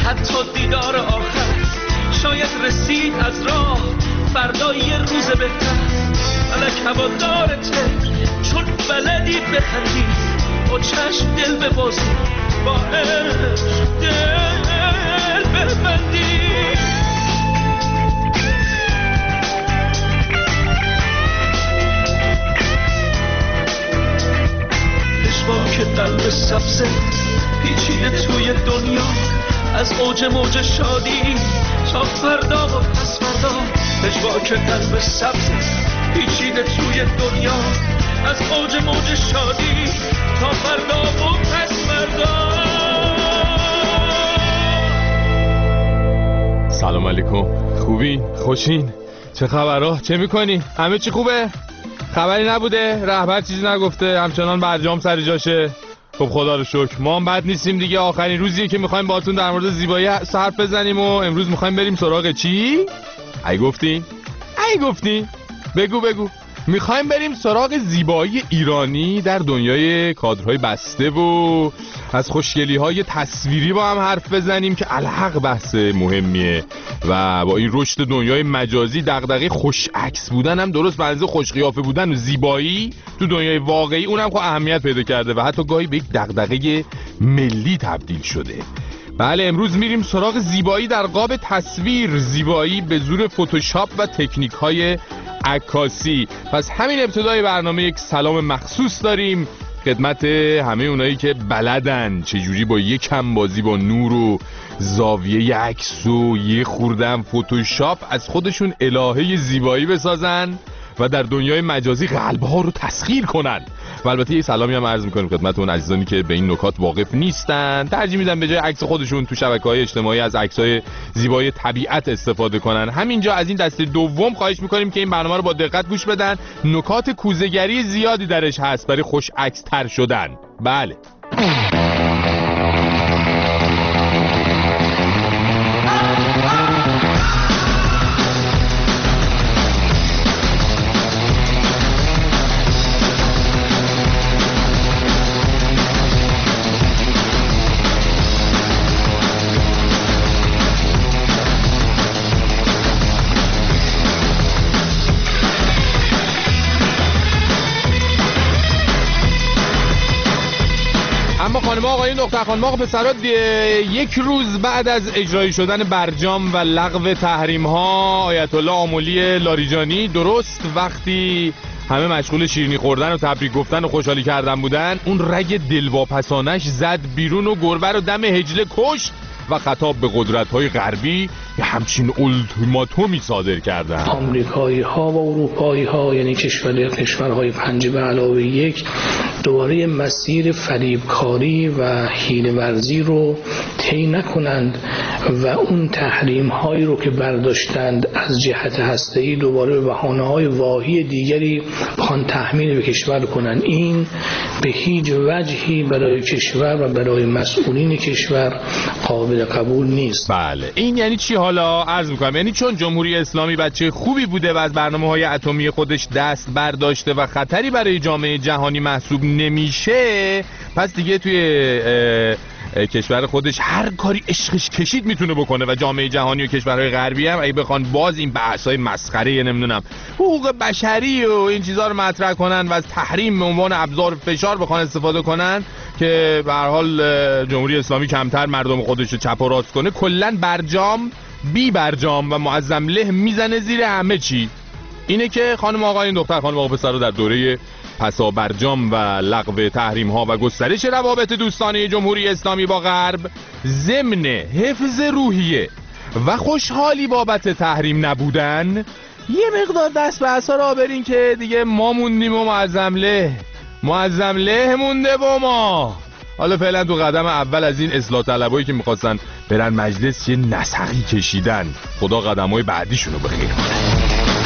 حتی دیدار آخر شاید رسید از راه فردا یه روز بهتر. فلک هوادارته چون بلدی بخندی، با چشم دل ببازی، با عشق دل ببندی. که قلب سبزه پیچیده توی دنیا، از اوج موج شادی تا فردا و پس فردا. که قلب سبزه پیچیده توی دنیا، از اوج موج شادی تا فردا و پس فردا. سلام علیکم، خوبین؟ خوشین؟ چه خبرها؟ چه میکنی؟ همه چی خوبه؟ خبری نبوده؟ رهبر چیزی نگفته؟ همچنان برجام سر جاشه؟ خب خدا رو شکر ما هم بد نیستیم دیگه. آخرین روزیه که میخوایم باهاتون در مورد زیبایی حرف بزنیم و امروز میخوایم بریم سراغ چی؟ ای گفتی؟ بگو. میخوایم بریم سراغ زیبایی ایرانی در دنیای کادرهای بسته و از خوشگلی‌های تصویری با هم حرف بزنیم که الحق بحث مهمیه و با این رشد دنیای مجازی دغدغه خوش عکس بودن هم درست بنظر خوش قیافه بودن و زیبایی تو دنیای واقعی اونم خب اهمیت پیدا کرده و حتی گاهی به یک دغدغه ملی تبدیل شده. بله امروز میریم سراغ زیبایی در قاب تصویر، زیبایی به زور فتوشاپ و تکنیک‌های عکاسی. پس همین ابتدای برنامه یک سلام مخصوص داریم خدمت همه اونایی که بلدن چجوری با یک کم بازی با نور و زاویه عکس و یه خوردن فتوشاپ از خودشون الهه زیبایی بسازن و در دنیای مجازی قلب‌ها رو تسخیر کنن. و البته یه سلامی هم عرض می‌کنیم خدمت اون عزیزانی که به این نکات واقف نیستن، ترجیح میدن به جای عکس خودشون تو شبکه‌های اجتماعی از عکس‌های زیبای طبیعت استفاده کنن. همینجا از این دسته دوم خواهش می‌کنیم که این برنامه رو با دقت گوش بدن، نکات کوزه‌گری زیادی درش هست برای خوش عکس تر شدن. بله خانم آقایون دختر خانم آقا پسرات، یک روز بعد از اجرایی شدن برجام و لغو تحریم ها آیت الله آملی لاریجانی، درست وقتی همه مشغول شیرینی خوردن و تبریک گفتن و خوشحالی کردن بودن، اون رگ دلواپسانش زد بیرون و گربه رو دم هجله کشت و خطاب به قدرت‌های غربی یه همچین اولتیماتومی صادر کردن. آمریکایی‌ها و اروپایی‌ها یعنی کشورهای 5 به علاوه 1 دوباره مسیر فریبکاری و حیله‌ورزی رو طی نکنند و اون تحریم‌هایی رو که برداشتند از جهت هسته‌ای دوباره به بهانه‌های واهی دیگری بخوان تحمیل به کشور کنند. این به هیچ وجهی برای کشور و برای مسئولین کشور قابل قبول نیست. بله این یعنی چی حالا؟ عرض میکنم یعنی چون جمهوری اسلامی بچه خوبی بوده و از برنامه‌های اتمی خودش دست برداشته و خطری برای جامعه جهانی محسوب نمیشه، پس دیگه توی کشور خودش هر کاری عشقش کشید میتونه بکنه و جامعه جهانی و کشورهای غربی هم اگه بخوان باز این بحث‌های مسخره نمیدونم حقوق بشری و این چیزا رو مطرح کنن و از تحریم به عنوان ابزار فشار بخوان استفاده کنن که به هر حال جمهوری اسلامی کمتر مردم خودش رو چپ و راست کنه، کلا برجام بی برجام و معظم له میزنه زیر همه چی. اینه که خانم آقایون دختر خانم آقا پسرا در دوره پسا برجام و لغو تحریم ها و گسترش روابط دوستانه جمهوری اسلامی با غرب، ضمن حفظ روحیه و خوشحالی بابت تحریم نبودن، یه مقدار دست به عصا را برین که دیگه ما موندیم و معظم له مونده با ما. حالا فعلا تو قدم اول از این اصلاح طلبایی که میخواستن برن مجلس یه نسخی کشیدن، خدا قدمای بعدیشونو بخیر کنه.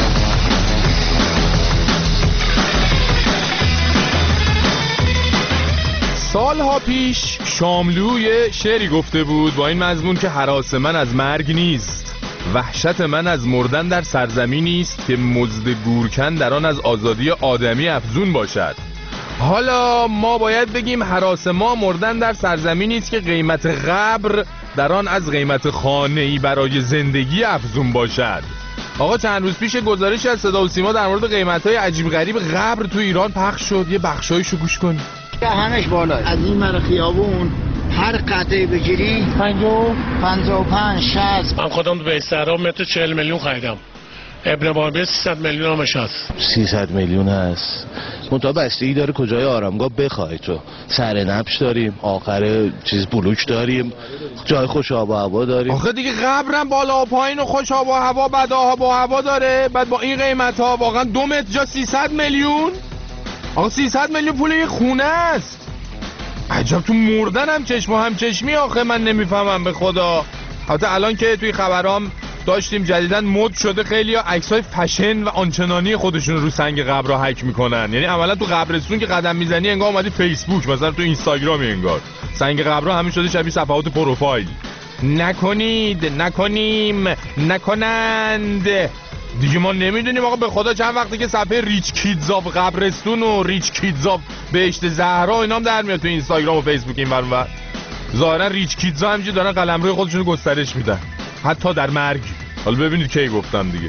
سالها پیش شاملو یه شعری گفته بود با این مضمون که هراس من از مرگ نیست، وحشت من از مردن در سرزمینی است که مزد گورکن در آن از آزادی آدمی افزون باشد. حالا ما باید بگیم هراس ما مردن در سرزمینی است که قیمت قبر در آن از قیمت خانه‌ای برای زندگی افزون باشد. آقا چند روز پیش گزارشی از صدا و سیما در مورد قیمت‌های عجیب غریب قبر تو ایران پخش شد. یه بخشایشو گوش کن. همش بالا. از این ور خیابون هر قطعه بگیری 55 60. من خودم به استعراب متر 40 میلیون خریدم. ابن بابی 300 میلیون همش هست. 300 میلیون هست. منتها بستگی داره کجای آرامگاه بخوای تو. سر نبش داریم، آخر چیز بلوک داریم، جای خوش آب و هوا داریم. آخه دیگه قبرم بالا و پایین و خوش آب و هوا بد آب و هوا داره. بعد با این قیمت ها واقعا 2 متر جا 300 میلیون. آقا 300 میلیون پول یه خونه است. عجب تو مردن هم چشم و هم چشمی. آخه من نمیفهمم به خدا. البته الان که توی خبرام داشتیم جدیدن مد شده خیلی ها عکسای فشن و آنچنانی خودشون رو سنگ قبر را حک میکنن. یعنی عملا تو قبرستون که قدم میزنی انگار اومدی فیسبوک، مثلا تو اینستاگرامی انگار سنگ قبر همین شده شبیه صفحات پروفایل. نکنید، نکنیم، نکنند دیگه. ما نمیدونیم آقا به خدا چند وقتی که صفحه ریچ کیدز آف قبرستون و ریچ کیدز آف بهشت زهرا اینا هم در میاد تو اینستاگرام و فیسبوک این ور. ظاهرا ریچ کیدز ها همینجوری دارن قلمروی خودشون رو گسترش میدن حتی در مرگ. حالا ببینید کی گفتم دیگه.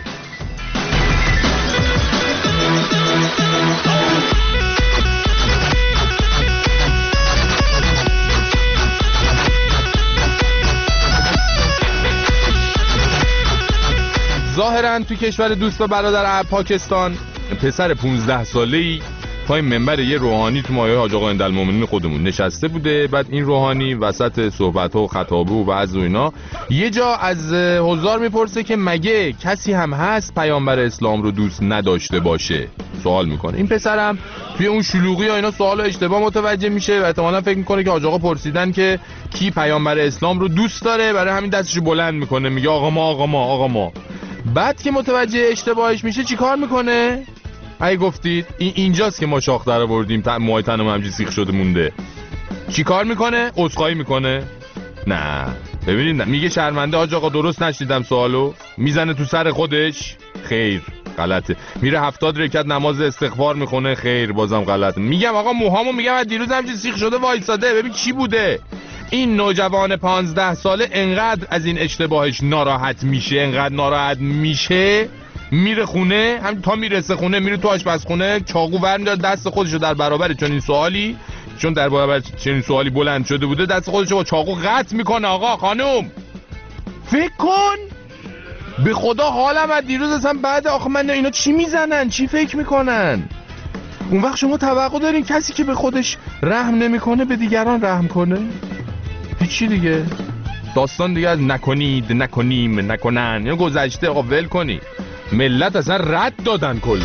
ظاهرا توی کشور دوست و برادر پاکستان پسر 15 ساله‌ای پای منبر یه روحانی تو مایه حاج آقا امیرالمومنین خودمون نشسته بوده. بعد این روحانی وسط صحبت‌ها و خطابه و وعظ و اینا یه جا از حضار میپرسه که مگه کسی هم هست پیامبر اسلام رو دوست نداشته باشه؟ سوال میکنه. این پسرم توی اون شلوغی و اینا سوال اشتباه متوجه میشه و احتمالاً فکر میکنه که حاج آقا پرسیدن که کی پیامبر اسلام رو دوست داره، برای همین دستشو بلند میکنه میگه آقا ما آقا ما آقا ما. بعد که متوجه اشتباهش میشه چیکار میکنه؟ اگه گفتید اینجاست که ما شاخ در آوردیم موهای تنم همجوری سیخ شده مونده. چی کار میکنه؟ عذرخواهی میکنه؟ نه ببینید میگه شرمنده حاج آقا درست نشنیدم سوالو. میزنه تو سر خودش؟ خیر غلطه. میره 70 رکعت نماز استغفار میخونه؟ خیر بازم غلطه. میگم آقا موهامو میگم از دیروز همجوری سیخ شده وایساده ببین چی بوده. این نوجوان 15 ساله انقدر از این اشتباهش ناراحت میشه، انقدر ناراحت میشه میره خونه، هم تا میرسه خونه میره تو آشپزخونه چاقو برمی‌داره دست خودشو در برابر چون در برابر چنین سوالی بلند شده بوده دست خودشو با چاقو قطع میکنه. آقا خانم فکر کن به خدا حالم از دیروز اصلا بعد آخه من اینا چی میزنن چی فکر میکنن. اون وقت شما توقع دارین کسی که به خودش رحم نمیکنه به دیگران رحم کنه؟ هیچی دیگه. داستان دیگه از نکنید، نکنیم، نکنن اینو گذشته. آقا ول کنی. ملت اصلا رد دادن کلا.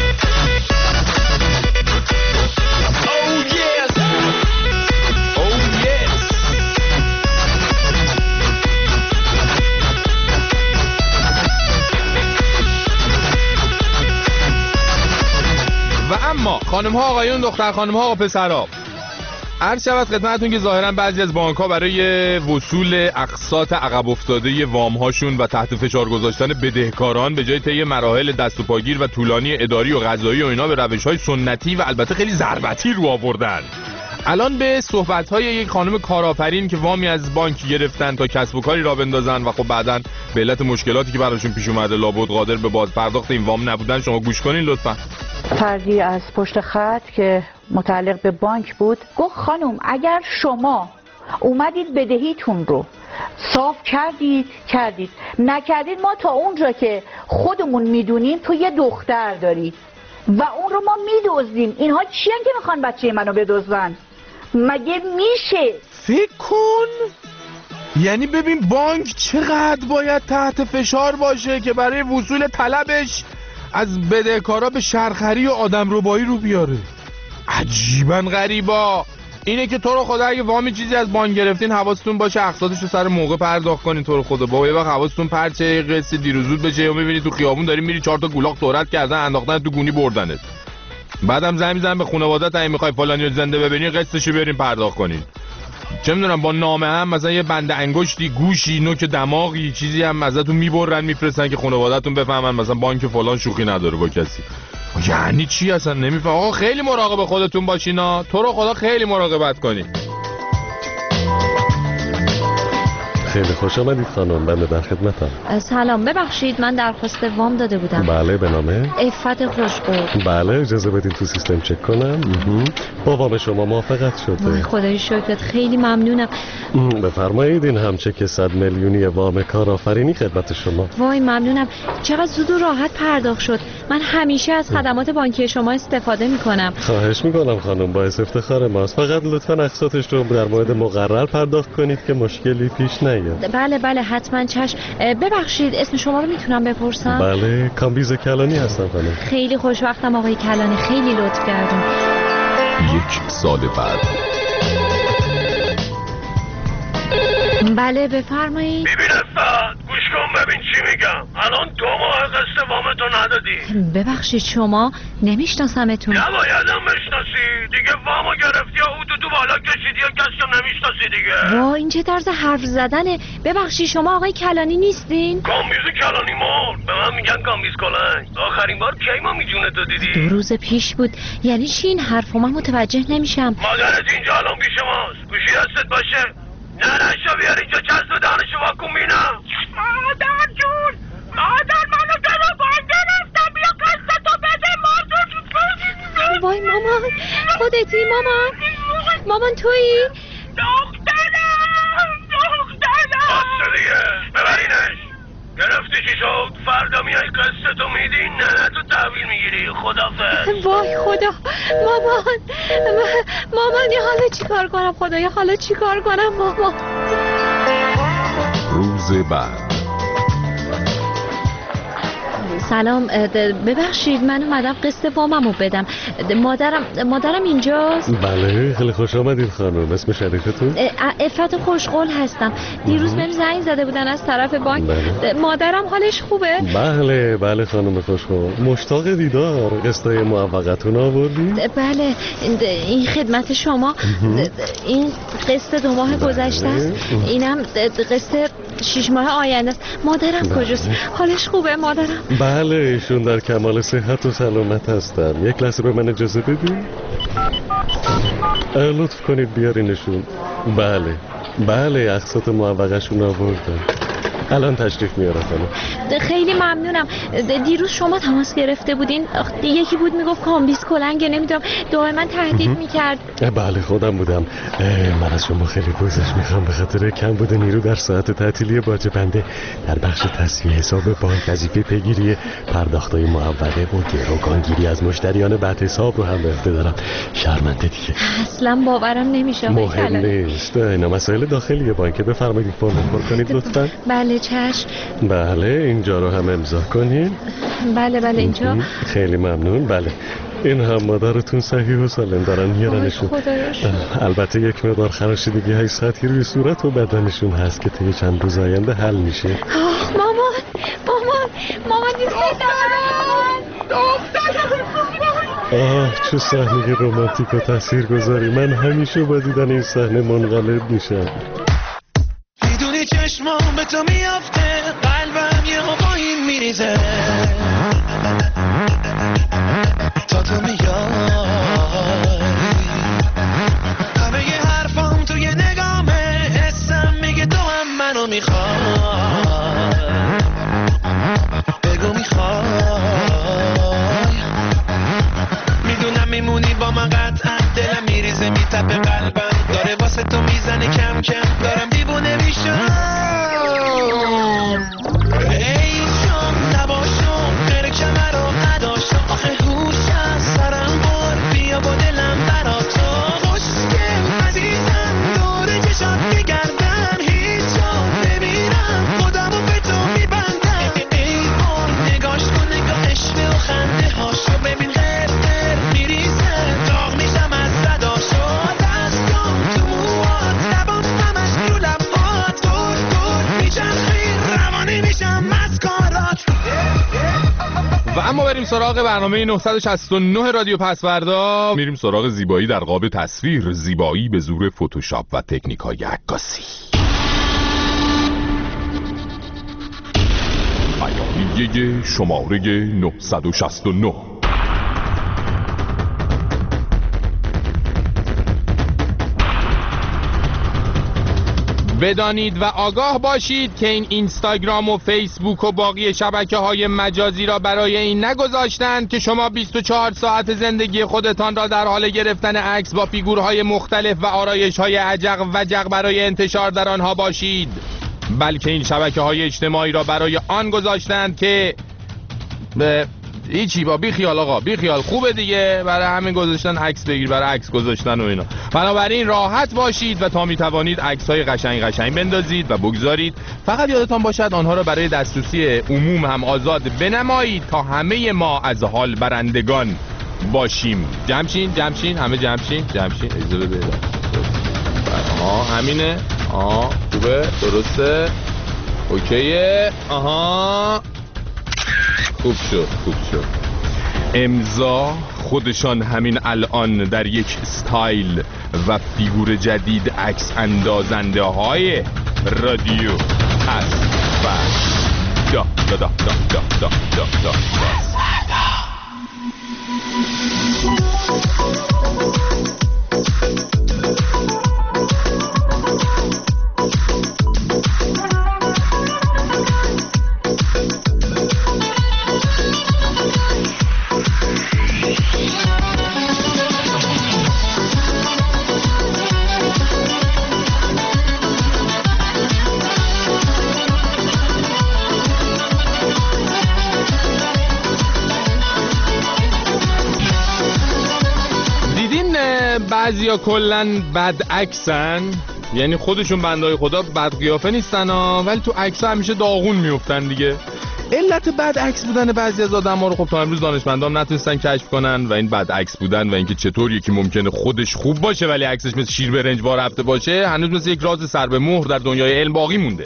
و اما خانم ها آقایون دختر خانم ها آقا پسرها عرض شود خدمتتون که ظاهرا بعضی از بانک ها برای وصول اقساط عقب افتاده وام هاشون و تحت فشار گذاشتن بدهکاران به جای طی مراحل دست و پاگیر و طولانی اداری و قضایی و اینا به روش های سنتی و البته خیلی ضربتی رو آوردن. الان به صحبت های یک خانم کارآفرین که وامی از بانک گرفتن تا کسب و کاری را بندازن و خب بعداً به علت مشکلاتی که براشون پیش اومده لابد قادر به باز پرداخت این وام نبودن شما گوش کنین لطفاً. فردی از پشت خط که متعلق به بانک بود گفت خانم اگر شما اومدید بدهیتون رو صاف کردید نکردید ما تا اونجا که خودمون میدونیم تو یه دختر دارید و اون رو ما میدزدیم. اینها چی هن که میخوان بچه منو بدزدن؟ مگه میشه؟ فکر کن یعنی ببین بانک چقدر باید تحت فشار باشه که برای وصول طلبش از بدهکارا به شرخری و آدمربایی رو بیاره. عجیبا غریبا. اینه که تو رو خدا اگه وامی چیزی از بانک گرفتین حواستون باشه اقساطش رو سر موقع پرداخت کنین. تو رو خدا بابا یه وقت حواستون پرچه قصه دیروزود بشه یا میبینی تو خیابون داری میری 4 تا گولاق تورت کردن انداختن تو گونی بردنت. بعدم زنگ میزنن به خانواده‌ات اگه میخوای فلانیو زنده ببینی قسطشو برین پرداخت کنین. چه میدونم با نامه هم مثلا یه بند انگشتی گوشی نوک دماغی چیزی هم ازتون میبرن میفرستن که خانواده‌تون بفهمن مثلا بانک فلان شوخی نداره با کسی. یعنی چی اصلا نمیفهم. آقا خیلی مراقب خودتون باشینا. تو رو خدا خیلی مراقبت کنی. خیلی خوش آمدید خانم، بنده در خدمتم. سلام، ببخشید من درخواست وام داده بودم. بله، به نامه عفت خوشقول. بله، اجازه بدین تو سیستم چک کنم. با وام شما موافقت شده. خدای شکرت، خیلی ممنونم. بفرمایید، این هم چک 100 میلیونی وام کارآفرینی خدمت شما. وای ممنونم، چقدر زود و راحت پرداخت شد. من همیشه از خدمات بانکی شما استفاده میکنم. خواهش میکنم خانم، باعث افتخار ماست. فقط لطفاً اقساطش رو در مورد مقرر پرداخت کنید که مشکلی پیش نیاد. بله حتما چشم. ببخشید اسم شما رو میتونم بپرسم؟ بله، کامبیز کلانی هستم خانم. خیلی خوشوقتم آقای کلانی، خیلی لطف کردین. 1 سال بعد. بله بفرمایید. ببین استاد، گوش کن ببین چی میگم. الان 2 ماه قسط وامتو ندادی. ببخشید شما نمیشناسمتون. نبایدم بشناسی دیگه، وامو گرفتی یا حدودو بالا کشیدی یا کسی نمیشناسی دیگه. وا این چه طرز حرف زدنه. ببخشید شما آقای کلانی نیستین؟ کامبیز کلانی مرد، به من میگن کامبیز کلنگ. آخرین بار کی ما میجونتو دیدی؟ 2 روز پیش بود. یعنی چی این حرفو؟ من متوجه نمیشم. مادرت اینجا الان پیش ماست، گوشی دستت باشه. نه بیار اینجا، چسب دهنشو واکن بینم. مادر جون، مادر منو گروگان گرفتم، بیا قسطتو بده مادر. وای مامان، خودتی مامان؟ مامان تویی؟ دخترم بسته دیگه، ببرینش. گرفتی چی شد؟ فردا میای قسطتو میدی، نه تو تحویل میگیری. خدافظ. وای خدا، مامان یه حالا چی کار کنم؟ خدایا حالا چی کار کنم مامان؟ روز بعد. سلام، ببخشید من اومدم قسط واممو بدم. مادرم اینجاست؟ بله، خیلی خوش آمدید خانم. اسم شریفتون؟ عفت خوشقول هستم. دیروز بهم زنگ زده بودن از طرف بانک. بله. مادرم حالش خوبه؟ بله خانم خوشقول، مشتاق دیدار. قسطای موفقتون آوردی؟ بله، این خدمت شما. این قسط 2 ماه گذشته است. اینم قسط 6 ماه آینده است. مادرم کجاست؟ حالش خوبه مادرم؟ بله، ایشون در کمال صحت و سلامت هستن. یک لحظه به من اجازه بدین. لطف کنید بیارینشون. بله اقساط معوقشون آوردن. الان تشریف میاره خانم. خیلی ممنونم. دیروز شما تماس گرفته بودین، یکی بود میگفت کامبیز کلنگه، نمیدونم دائما تهدید میکرد. بله خودم بودم. من از شما خیلی گذشت میخوام به خاطر کم بوده نیرو در ساعت تعطیلی باجه بنده در بخش تسویه حساب بانک وظیفه پیگیری پرداختای معوقه و گروگانگیری از مشتریان بعد حساب رو هم به عهده دارم. شرمنده دیگه. اصلا باورم نمیشه. مهم نیست، اینا مسائل داخلی بانک. بفرمایید فرم پر کنید لطفاً. بله چشم. بله اینجا رو هم امضا کنید. بله اینجا. خیلی ممنون. بله این هم مادرتون صحیح و سالم دارن میارنشون. البته یک مقدار خراشیدگی های سطحی روی صورت و بدنشون هست که طی چند روز آینده حل میشه. مامان چه صحنه رمانتیک و تاثیرگذاری. من همیشه با دیدن این صحنه منقلب میشم. میدونی چشمام به تو میافته، قلبم یه پایین میریزه تا تو میای. همه یه حرفام توی نگامه، حسم میگه تو هم منو میخوای. بگو میخوای. میدونم میمونی با من قطعا، دلم میریزه میتپه قلبم داره واسه تو میزنه کم کم، دارم دیوونه میشم. ای جان نباشم غیر کمر و نداشتم، آخه هوش از سرم بار بیا با دلم برا تو. خوشگل عزیزم دور چشات بگردم، هیچ جا نمیرم خودمو به تو میبندم. ای بار نگاش کن، نگاه عشق و خنده هاشو ببین، غیر میریزه داغ میشم از صداشو. دستام تو موات، لبام همش رو لبات، دور میچرخی روانی میشم مسکارات. و اما بریم سراغ برنامه 969 رادیو پسوردا. میریم سراغ زیبایی در قاب تصویر، زیبایی به زور فتوشاپ و تکنیک‌های عکاسی. بیانیه شماره 969. بدانید و آگاه باشید که این اینستاگرام و فیسبوک و باقی شبکه‌های مجازی را برای این نگذاشتند که شما 24 ساعت زندگی خودتان را در حال گرفتن عکس با فیگورهای مختلف و آرایش‌های عجق و جق برای انتشار در آنها باشید، بلکه این شبکه‌های اجتماعی را برای آن گذاشتند که هیچی با بیخیال آقا بیخیال خوبه دیگه، برای همین گذاشتن عکس بگیر، برای عکس گذاشتن و اینا. بنابراین راحت باشید و تا میتوانید عکس‌های قشنگ بندازید و بگذارید. فقط یادتان باشد آنها را برای دسترسی عموم هم آزاد بنمایید تا همه ما از حال برندگان باشیم. جمعشین همه جمعشین اجازه بده. همینه. خوبه، درسته، اوکیه. خوب شد. امضا خودشان همین الان در یک استایل و فیگور جدید عکس اندازنده های رادیو هست و بعضیا کلن بد عکسن، یعنی خودشون بندهای خدا بد قیافه نیستن ولی تو عکس همیشه داغون میافتن دیگه. علت بد عکس بودن بعضی از آدم‌ها رو خب تا امروز دانشمندان نتونستن کشف کنن و این بد عکس بودن و اینکه چطور یکی ممکنه خودش خوب باشه ولی عکسش مثل شیر برنج وار رفته باشه هنوز مثل یک راز سر به مهر در دنیای علم باقی مونده،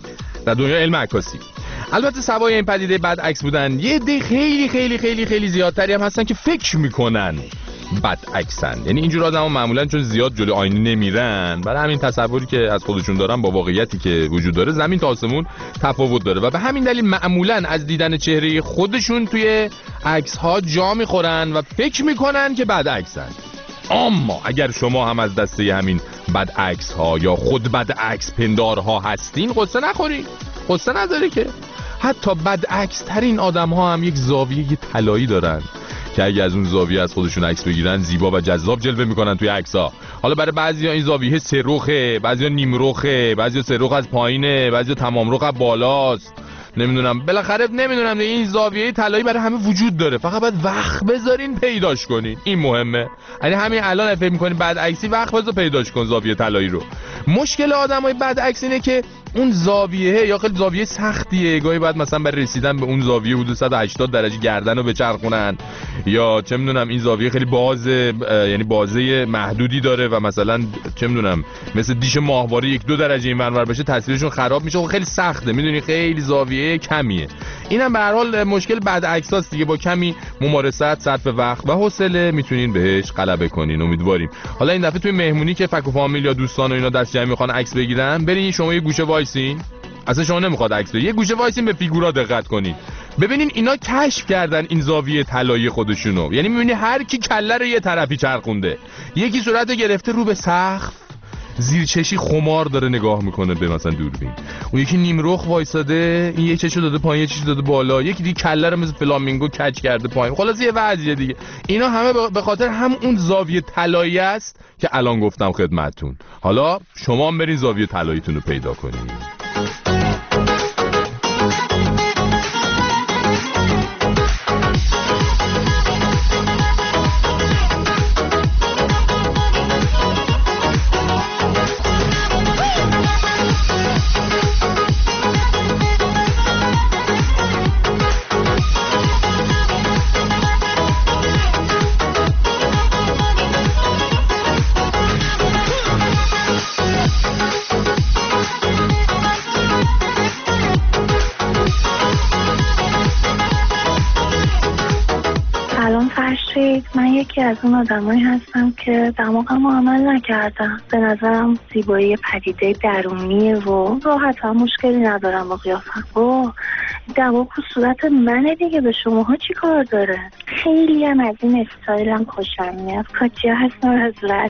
در دنیای علم عکاسی. البته سوای این پدیده بد عکس بودن یه عده خیلی خیلی خیلی خیلی زیادتری هم هستن که فکر میکنن بد عکسن، یعنی اینجور آدم‌ها معمولاً چون زیاد جلوی آینه نمیرن برای همین تصوری که از خودشون دارن با واقعیتی که وجود داره زمین تا آسمون تفاوت داره و به همین دلیل معمولاً از دیدن چهره خودشون توی عکس‌ها جا میخورن و فکر میکنن که بد عکسن. اما اگر شما هم از دسته همین بد عکس‌ها یا خود بد عکس پندارها هستین قصه نخورید، قصه نداره که حتی بد عکس ترین آدم‌ها هم یک زاویه طلایی دارن که اگه از اون زاویه از خودشون عکس بگیرن زیبا و جذاب جلوه میکنن توی عکس‌ها. حالا برای بعضیا این زاویه سه رخه، بعضیا نیم رخه، بعضیا سه رخ از پایینه، بعضیا تمام رخ از بالاست. نمیدونم بالاخره نمیدونم این زاویه طلایی برای همه وجود داره، فقط باید وقت بذارین پیداش کنین. این مهمه. یعنی همین الان فکر می‌کنین بد عکسی، وقت بذار پیداش کن زاویه طلایی رو. مشکل آدمای بد عکس اینه که اون زاویه یا خیلی زاویه سختیه، گاهی بعد مثلا برای رسیدن به اون زاویه حدود 180 درجه گردن رو بچرخونن یا چه میدونم این زاویه خیلی بازه، یعنی بازه محدودی داره و مثلا چه میدونم مثل دیش ماهواره 1-2 درجه اینور بشه تصویرشون خراب میشه و خیلی سخته، میدونی خیلی زاویه کمیه. اینم به هر حال مشکل بد عکساست دیگه، با کمی ممارست، صرف وقت و حوصله میتونین بهش غلبه کنین. امیدواریم حالا این دفعه توی مهمونی که فک و فامیل یا دوستان و اینا دست جمع میخوان عکس بگیرن برین شما یه گوشه وایسین، اصلا شما نمیخواد عکس بگیرید، یه گوشه وایسین به فیگورا دقت کنین ببینین اینا کشف کردن این زاویه طلایی خودشونو، یعنی میبینی هر کی کله رو یه طرفی چرخونده، یکی صورتو گرفته رو به سقف زیر چشی خمار داره نگاه میکنه به مثلا دوربین، اون یکی نیم رخ وایساده این یه چشو داده پایین یه چشو داده بالا، یکی دیگه کله رو مثل فلامینگو کج کرده پایین. خلاص یه وضعیه دیگه. اینا همه به خاطر هم اون زاویه طلایی است که الان گفتم خدمتتون. حالا شما هم برین زاویه طلاییتون رو پیدا کنین. من یکی از اون آدمایی هستم که دماغم عمل نکردم. به نظرم زیبایی پدیده درونیه و راحت هم مشکلی ندارم با قیافم. دماغ و صورت منه دیگه، به شماها چی کار داره؟ خیلی هم از این استایلم خوشم میاد. کاتیا هستم از